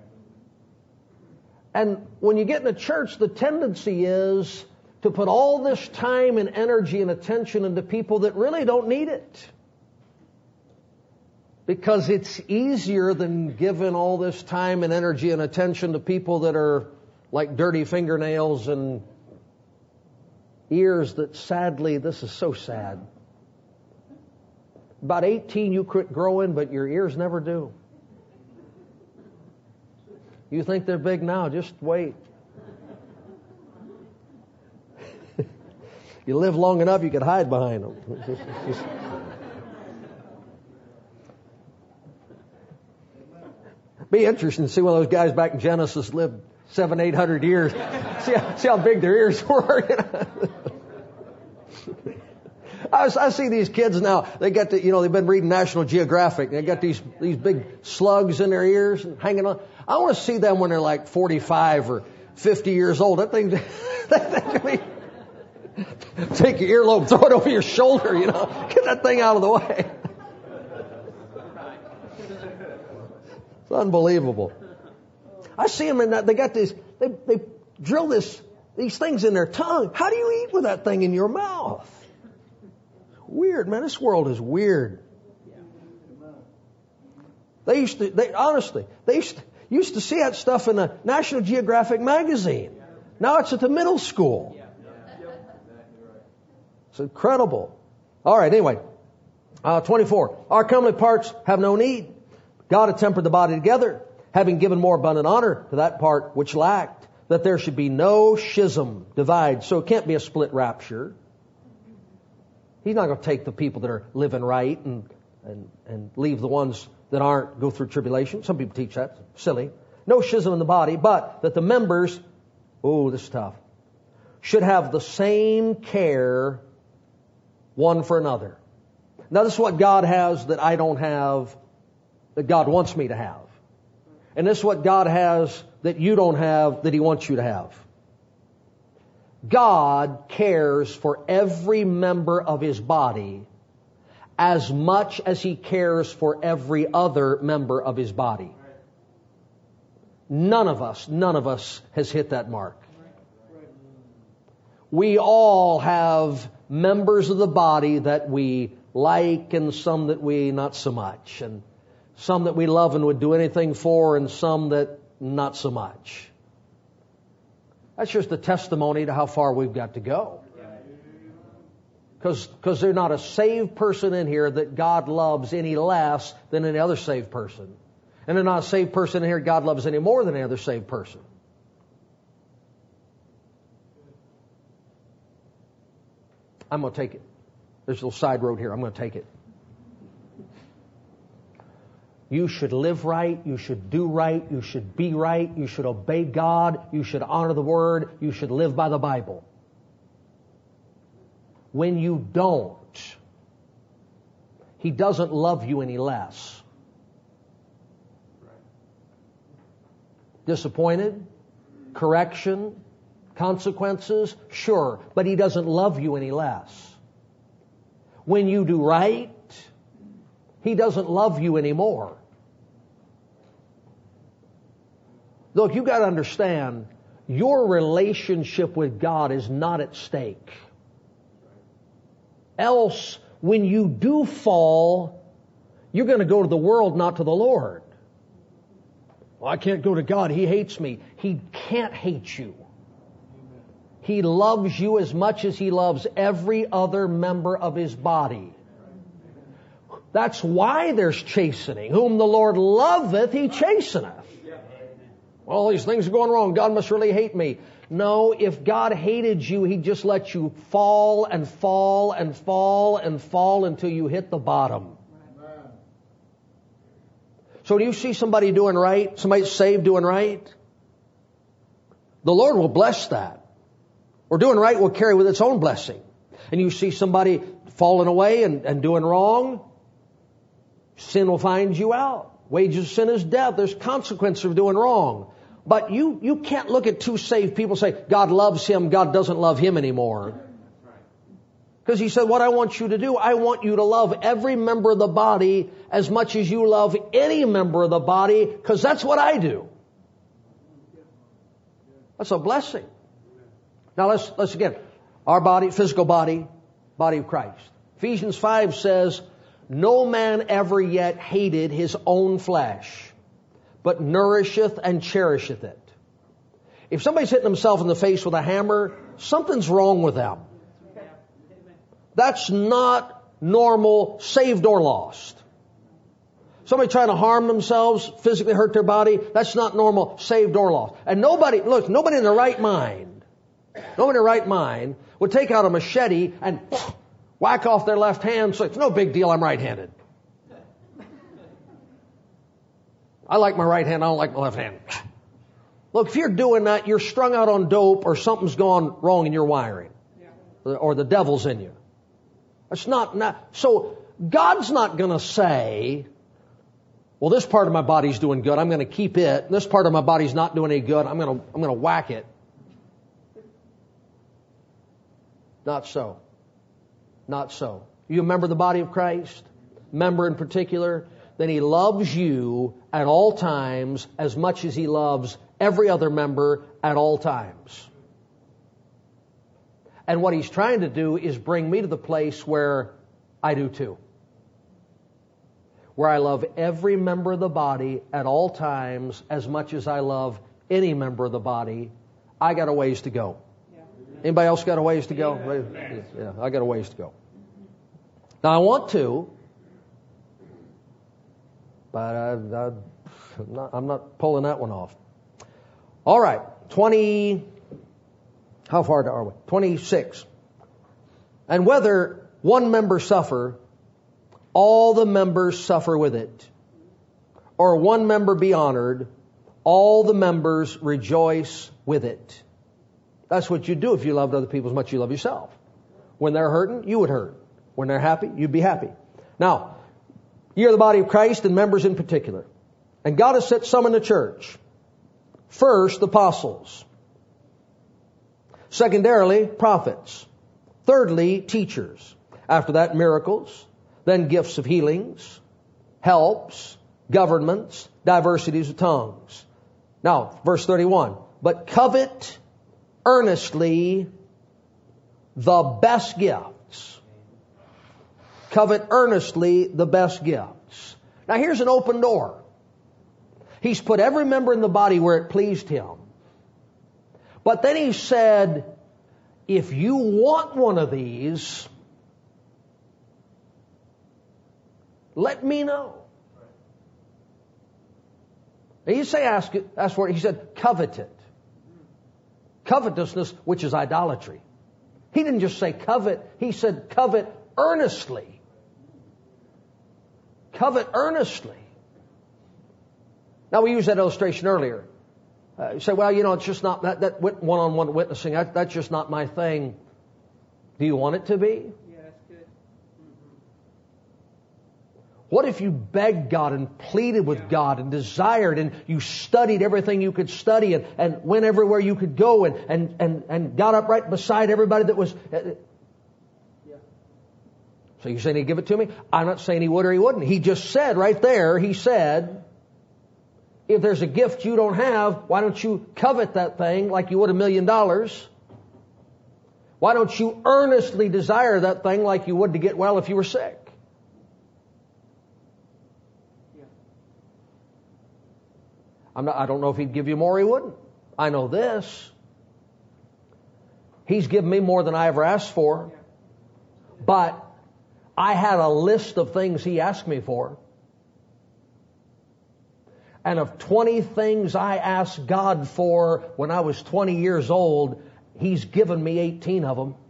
And when you get in a church, the tendency is to put all this time and energy and attention into people that really don't need it. Because it's easier than giving all this time and energy and attention to people that are like dirty fingernails and ears that sadly, this is so sad. About eighteen you quit growing, but your ears never do. You think they're big now, just wait. You live long enough, you could hide behind them. Just, just... Be interesting to see one of those guys back in Genesis lived seven, eight hundred years. See how, see how big their ears were. You know? I, I see these kids now. They got the, you know, they've been reading National Geographic. They got these these big slugs in their ears and hanging on. I want to see them when they're like forty-five or fifty years old. That thing, that thing can be, take your earlobe, throw it over your shoulder. You know, get that thing out of the way. It's unbelievable. I see them in that. They got this. They they drill this these things in their tongue. How do you eat with that thing in your mouth? Weird, man. This world is weird. They used to. They honestly. They used to, used to see that stuff in a National Geographic magazine. Now it's at the middle school. It's incredible. All right. Anyway, uh, twenty-four. Our comely parts have no need. God had tempered the body together, having given more abundant honor to that part which lacked, that there should be no schism, divide. So it can't be a split rapture. He's not going to take the people that are living right and, and, and leave the ones that aren't go through tribulation. Some people teach that. Silly. No schism in the body, but that the members oh, this is tough, should have the same care one for another. Now, this is what God has that I don't have, that God wants me to have. And this is what God has that you don't have that He wants you to have. God cares for every member of His body as much as He cares for every other member of His body. None of us, none of us has hit that mark. We all have members of the body that we like and some that we not so much, and some that we love and would do anything for, and some that not so much. That's just a testimony to how far we've got to go. Because because there's not a saved person in here that God loves any less than any other saved person. And there's not a saved person in here God loves any more than any other saved person. I'm going to take it. There's a little side road here. I'm going to take it. You should live right. You should do right. You should be right. You should obey God. You should honor the Word. You should live by the Bible. When you don't, He doesn't love you any less. Disappointed? Correction? Consequences? Sure. But He doesn't love you any less. When you do right, He doesn't love you anymore. Look, you've got to understand, your relationship with God is not at stake. Else, when you do fall, you're going to go to the world, not to the Lord. Well, I can't go to God. He hates me. He can't hate you. He loves you as much as He loves every other member of His body. That's why there's chastening. Whom the Lord loveth, He chasteneth. Well, these things are going wrong. God must really hate me. No, if God hated you, He'd just let you fall and fall and fall and fall until you hit the bottom. So do you see somebody doing right, somebody saved doing right? The Lord will bless that. Or doing right will carry with its own blessing. And you see somebody falling away and, and doing wrong, sin will find you out. Wages of sin is death. There's consequences of doing wrong. But you, you can't look at two saved people and say, God loves him, God doesn't love him anymore. Because He said, what I want you to do, I want you to love every member of the body as much as you love any member of the body, because that's what I do. That's a blessing. Now let's, let's again, our body, physical body, body of Christ. Ephesians five says, no man ever yet hated his own flesh, but nourisheth and cherisheth it. If somebody's hitting himself in the face with a hammer, something's wrong with them. That's not normal, saved or lost. Somebody trying to harm themselves, physically hurt their body, that's not normal, saved or lost. And nobody, look, nobody in their right mind, nobody in their right mind would take out a machete and whack off their left hand, so it's no big deal, I'm right-handed. I like my right hand, I don't like my left hand. Look, if you're doing that, you're strung out on dope or something's gone wrong in your wiring. Or the devil's in you. That's not, not so God's not going to say, well, this part of my body's doing good, I'm going to keep it. This part of my body's not doing any good, I'm going to, I'm going to whack it. Not so. Not so. You remember the body of Christ? Member in particular? Then He loves you at all times as much as He loves every other member at all times. And what He's trying to do is bring me to the place where I do too. Where I love every member of the body at all times as much as I love any member of the body. I got a ways to go. Anybody else got a ways to go? Yeah, I got a ways to go. Now I want to, but I, I, I'm, not, I'm not pulling that one off. All right, twenty. How far are we? twenty-six. And whether one member suffer, all the members suffer with it. Or one member be honored, all the members rejoice with it. That's what you'd do if you loved other people as much as you love yourself. When they're hurting, you would hurt. When they're happy, you'd be happy. Now, you're the body of Christ and members in particular. And God has set some in the church. First, apostles. Secondarily, prophets. Thirdly, teachers. After that, miracles. Then gifts of healings, helps, governments, diversities of tongues. Now, verse thirty-one. But covet earnestly the best gifts. Covet earnestly the best gifts. Now here's an open door. He's put every member in the body where it pleased him. But then he said, if you want one of these, let me know. He didn't say ask it, ask for it. He said covet it. Covetousness, which is idolatry. He didn't just say covet. He said covet earnestly. Covet earnestly. Now we used that illustration earlier. Uh, you say, well, you know, it's just not that, that one-on-one witnessing. That, that's just not my thing. Do you want it to be? Yeah, that's good. Mm-hmm. What if you begged God and pleaded with God and desired and you studied everything you could study and, and went everywhere you could go and, and, and, and got up right beside everybody that was... Uh, yeah. So you're saying he'd give it to me? I'm not saying he would or he wouldn't. He just said right there, he said, if there's a gift you don't have, why don't you covet that thing like you would a million dollars? Why don't you earnestly desire that thing like you would to get well if you were sick? I'm not, I don't know if he'd give you more or he wouldn't. I know this. He's given me more than I ever asked for. But I had a list of things he asked me for. And of twenty things I asked God for when I was twenty years old, He's given me eighteen of them.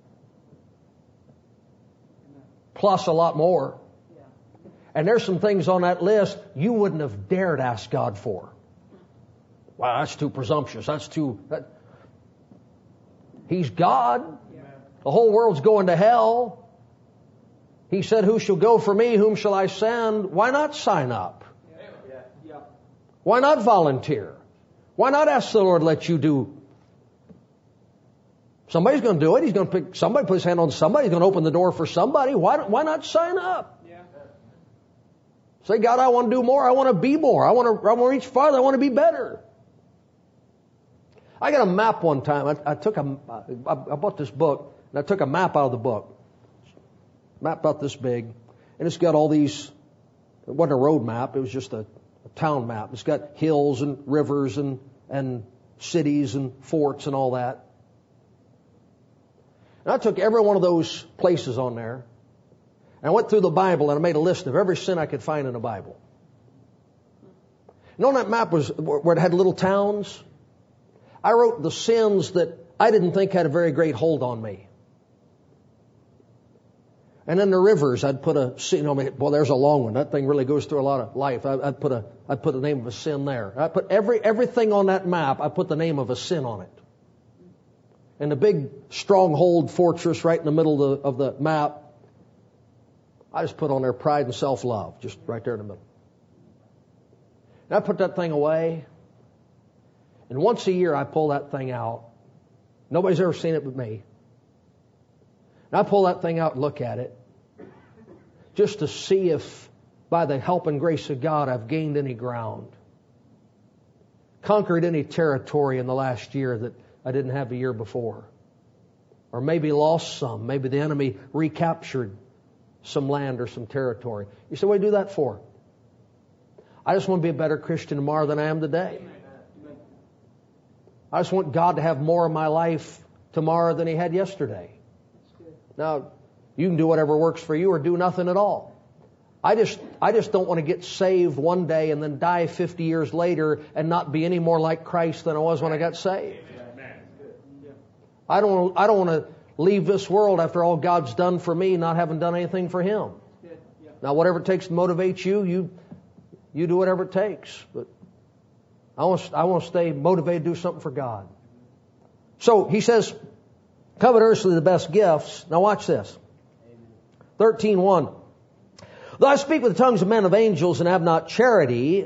Plus a lot more. And there's some things on that list you wouldn't have dared ask God for. Wow, that's too presumptuous. That's too... That... He's God. The whole world's going to hell. He said, who shall go for me? Whom shall I send? Why not sign up? Why not volunteer? Why not ask the Lord to let you do? Somebody's going to do it. He's going to pick somebody, put his hand on somebody. He's going to open the door for somebody. Why, why not sign up? Yeah. Say, God, I want to do more. I want to be more. I want to, I want to reach farther. I want to be better. I got a map one time. I, I took a, I, I bought this book and I took a map out of the book. Map about this big. And it's got all these, it wasn't a road map. It was just a, a town map. It's got hills and rivers and, and cities and forts and all that. And I took every one of those places on there and I went through the Bible and I made a list of every sin I could find in the Bible. And on that map was where it had little towns. I wrote the sins that I didn't think had a very great hold on me. And then the rivers, I'd put a, you know, well, there's a long one. That thing really goes through a lot of life. I'd put a, I'd put the name of a sin there. I put every, everything on that map, I put the name of a sin on it. And the big stronghold fortress right in the middle of the, of the map, I just put on there pride and self-love, just right there in the middle. And I put that thing away. And once a year I pull that thing out. Nobody's ever seen it but me. And I pull that thing out and look at it just to see if by the help and grace of God I've gained any ground. Conquered any territory in the last year that I didn't have the year before. Or maybe lost some. Maybe the enemy recaptured some land or some territory. You say, what do you do that for? I just want to be a better Christian tomorrow than I am today. I just want God to have more of my life tomorrow than He had yesterday. Now, you can do whatever works for you or do nothing at all. I just, I just don't want to get saved one day and then die fifty years later and not be any more like Christ than I was when I got saved. I don't, I don't want to leave this world after all God's done for me, not having done anything for Him. Now, whatever it takes to motivate you, you, you do whatever it takes. But I want, I want to stay motivated to do something for God. So he says, covet earnestly the best gifts. Now watch this. thirteen one. Though I speak with the tongues of men of angels and have not charity,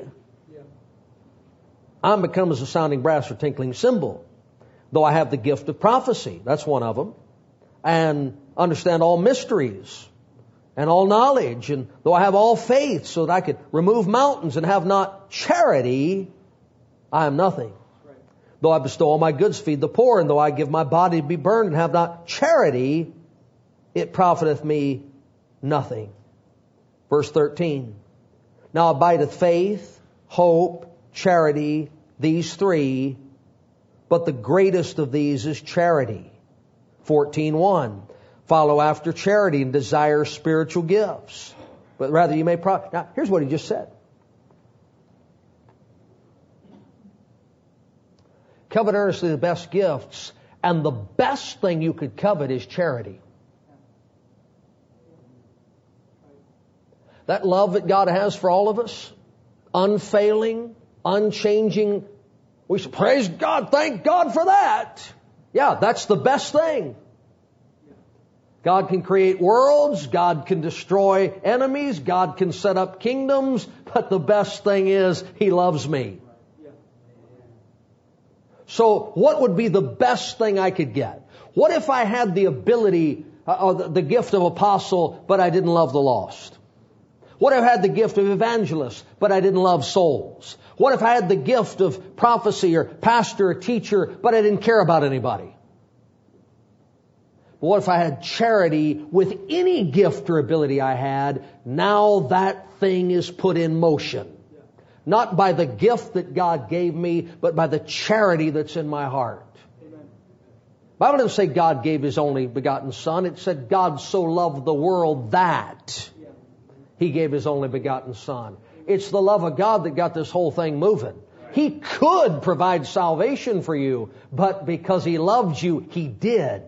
I'm become as a sounding brass or tinkling cymbal. Though I have the gift of prophecy, that's one of them, and understand all mysteries and all knowledge, and though I have all faith so that I could remove mountains and have not charity, I am nothing. Right. Though I bestow all my goods, feed the poor, and though I give my body to be burned and have not charity, it profiteth me nothing. Verse thirteen. Now abideth faith, hope, charity, these three, but the greatest of these is charity. fourteen one. Follow after charity and desire spiritual gifts, but rather you may pro- Now, here's what he just said. Covet earnestly the best gifts, and the best thing you could covet is charity. That love that God has for all of us, unfailing, unchanging. We should praise God, thank God for that. Yeah, that's the best thing. God can create worlds, God can destroy enemies, God can set up kingdoms, but the best thing is He loves me. So what would be the best thing I could get? What if I had the ability, uh, or the, the gift of apostle, but I didn't love the lost? What if I had the gift of evangelist, but I didn't love souls? What if I had the gift of prophecy or pastor or teacher, but I didn't care about anybody? What if I had charity with any gift or ability I had? Now that thing is put in motion. Not by the gift that God gave me, but by the charity that's in my heart. Amen. The Bible doesn't say God gave His only begotten Son. It said God so loved the world that He gave His only begotten Son. It's the love of God that got this whole thing moving. He could provide salvation for you, but because He loved you, He did.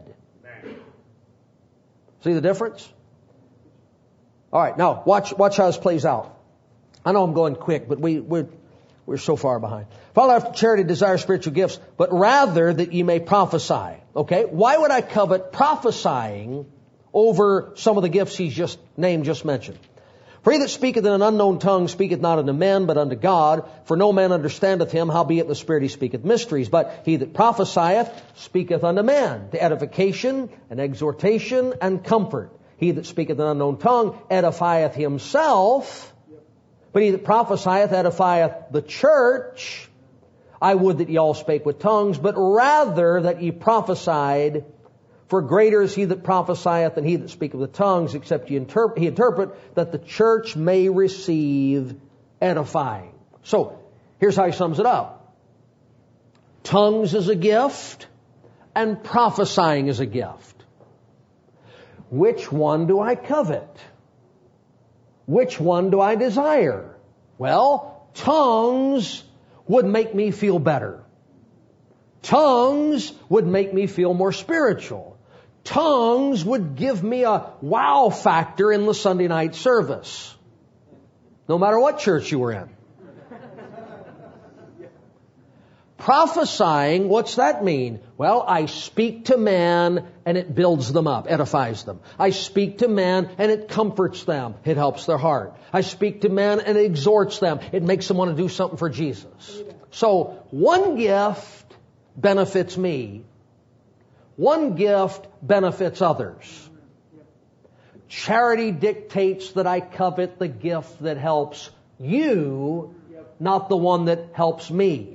See the difference? All right, now watch watch how this plays out. I know I'm going quick, but we, we're, we're so far behind. Follow after charity, desire spiritual gifts, but rather that ye may prophesy. Okay? Why would I covet prophesying over some of the gifts he's just named, just mentioned? For he that speaketh in an unknown tongue speaketh not unto men, but unto God. For no man understandeth him, howbeit in the Spirit he speaketh mysteries. But he that prophesieth speaketh unto men, to edification and exhortation and comfort. He that speaketh in an unknown tongue edifieth himself, but he that prophesieth edifieth the church. I would that ye all spake with tongues, but rather that ye prophesied. For greater is he that prophesieth than he that speaketh with tongues, except he interpret, he interpret, that the church may receive edifying. So, here's how he sums it up. Tongues is a gift, and prophesying is a gift. Which one do I covet? Which one do I desire? Well, tongues would make me feel better. Tongues would make me feel more spiritual. Tongues would give me a wow factor in the Sunday night service. No matter what church you were in. Prophesying, what's that mean? Well, I speak to man and it builds them up, edifies them. I speak to man and it comforts them. It helps their heart. I speak to men and it exhorts them. It makes them want to do something for Jesus. So, one gift benefits me. One gift benefits others. Charity dictates that I covet the gift that helps you, not the one that helps me.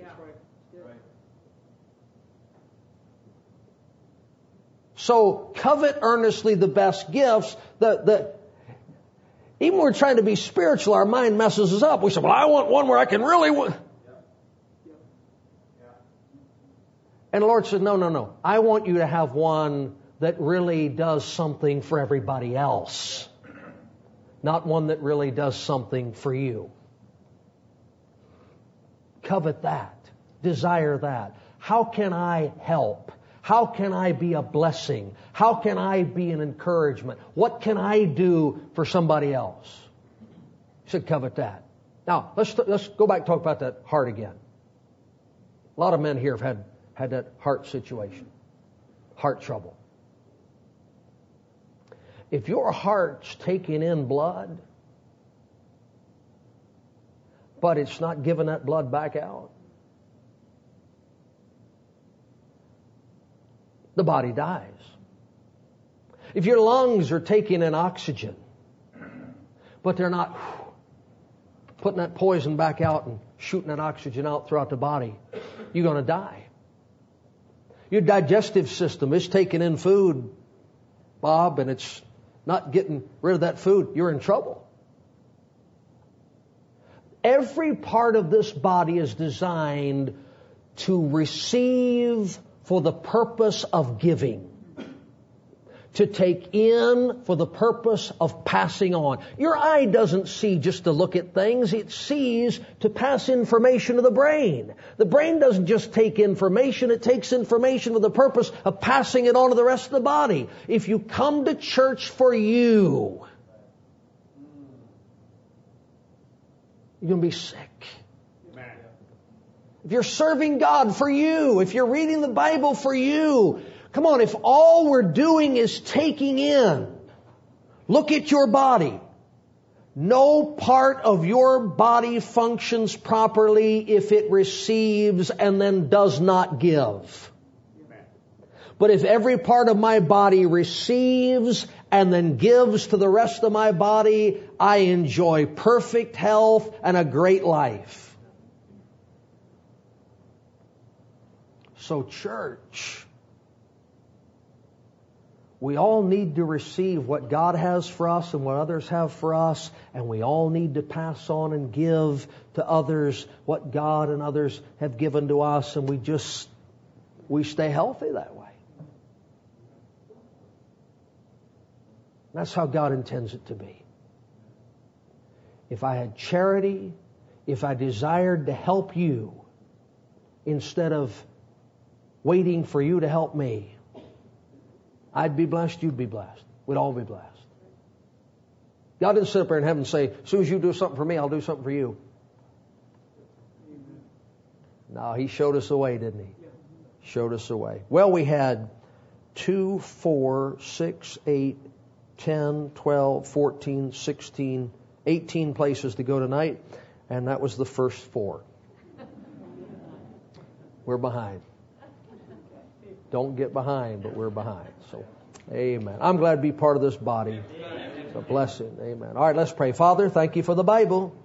So covet earnestly the best gifts. The, the, even when we're trying to be spiritual, our mind messes us up. We say, well, I want one where I can really... W-. And the Lord said, no, no, no. I want you to have one that really does something for everybody else. Not one that really does something for you. Covet that. Desire that. How can I help? How can I be a blessing? How can I be an encouragement? What can I do for somebody else? You should covet that. Now, let's let's go back and talk about that heart again. A lot of men here have had, had that heart situation. Heart trouble. If your heart's taking in blood, but it's not giving that blood back out, the body dies. If your lungs are taking in oxygen, but they're not putting that poison back out and shooting that oxygen out throughout the body, you're going to die. Your digestive system is taking in food, Bob, and it's not getting rid of that food. You're in trouble. Every part of this body is designed to receive for the purpose of giving, to take in for the purpose of passing on. Your eye doesn't see just to look at things. It sees to pass information to the brain. The brain doesn't just take information. It takes information for the purpose of passing it on to the rest of the body. If you come to church for you, you're going to be sick. If you're serving God for you, if you're reading the Bible for you, come on, if all we're doing is taking in, look at your body. No part of your body functions properly if it receives and then does not give. But if every part of my body receives and then gives to the rest of my body, I enjoy perfect health and a great life. So church, we all need to receive what God has for us and what others have for us, and we all need to pass on and give to others what God and others have given to us, and we just, we stay healthy that way. That's how God intends it to be. If I had charity, if I desired to help you instead of waiting for you to help me, I'd be blessed, you'd be blessed. We'd all be blessed. God didn't sit up there in heaven and say, as soon as you do something for me, I'll do something for you. No, He showed us the way, didn't He? Showed us the way. Well, we had two, four, six, eight, ten, twelve, fourteen, sixteen, eighteen places to go tonight, and that was the first four. We're behind. Don't get behind, but we're behind. So, amen. I'm glad to be part of this body. It's a blessing. Amen. All right, let's pray. Father, thank you for the Bible.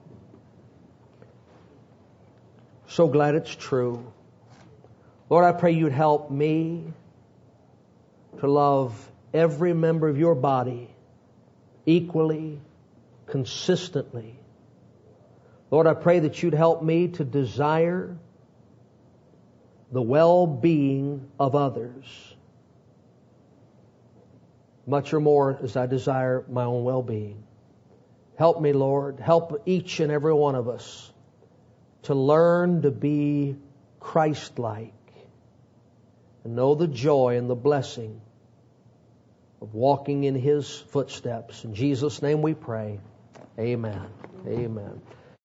So glad it's true. Lord, I pray you'd help me to love every member of your body equally, consistently. Lord, I pray that you'd help me to desire the well-being of others, much or more as I desire my own well-being. Help me, Lord. Help each and every one of us to learn to be Christ-like and know the joy and the blessing of walking in His footsteps. In Jesus' name we pray. Amen. Amen.